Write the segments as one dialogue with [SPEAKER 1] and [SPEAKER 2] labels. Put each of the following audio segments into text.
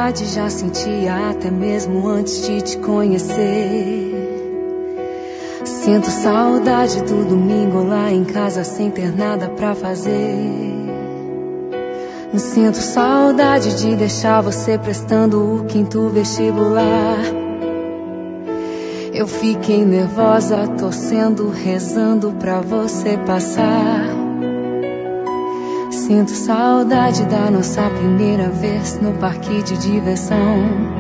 [SPEAKER 1] saudade já sentia até mesmo antes de te conhecer. Sinto saudade do domingo lá em casa sem ter nada pra fazer. Sinto saudade de deixar você prestando o quinto vestibular. Eu fiquei nervosa, torcendo, rezando pra você passar. Sinto saudade da nossa primeira vez no parque de diversão.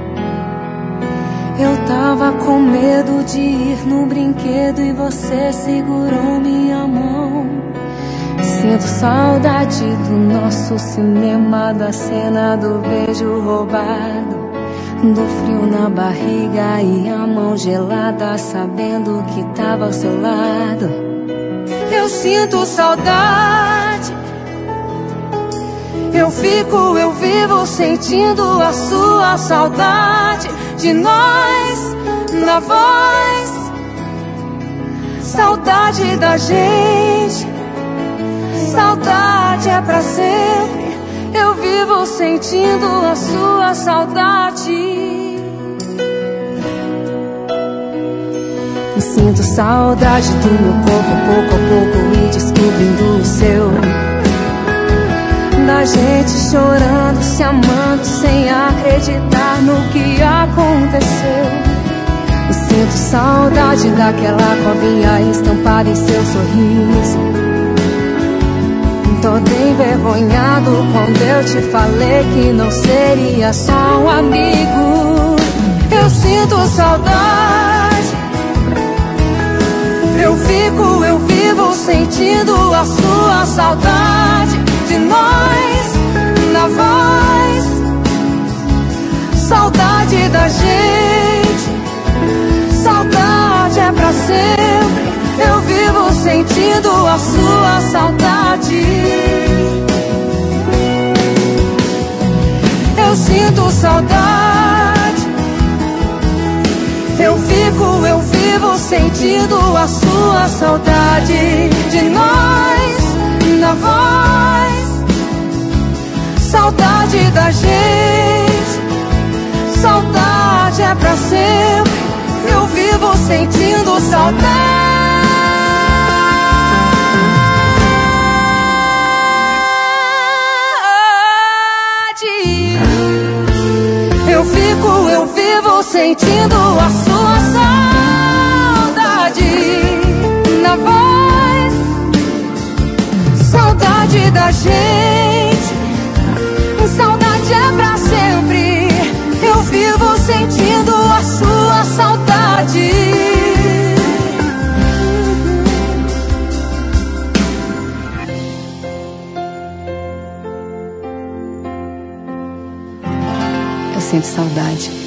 [SPEAKER 1] Eu tava com medo de ir no brinquedo e você segurou minha mão. Sinto saudade do nosso cinema, da cena do beijo roubado, do frio na barriga e a mão gelada, sabendo que tava ao seu lado. Eu sinto saudade, eu vivo sentindo a sua saudade de nós na voz, saudade da gente, saudade é pra sempre. Eu vivo sentindo a sua saudade. Sinto saudade do meu corpo pouco a pouco e descobrindo o seu. Da gente chorando, se amando, sem acreditar no que aconteceu. Eu sinto saudade daquela cobrinha estampada em seu sorriso. Todo envergonhado quando eu te falei que não seria só um amigo. Eu sinto saudade, eu vivo sentindo a sua saudade de nós na voz, saudade da gente, saudade é pra sempre. Eu vivo sentindo a sua saudade. Eu sinto saudade, eu vivo sentindo a sua saudade de nós na voz, saudade da gente, saudade é pra sempre. Eu vivo sentindo saudade. Eu vivo sentindo a sua saudade na voz, saudade da gente, saudade é pra sempre. Eu vivo sentindo a sua saudade. Eu sinto saudade.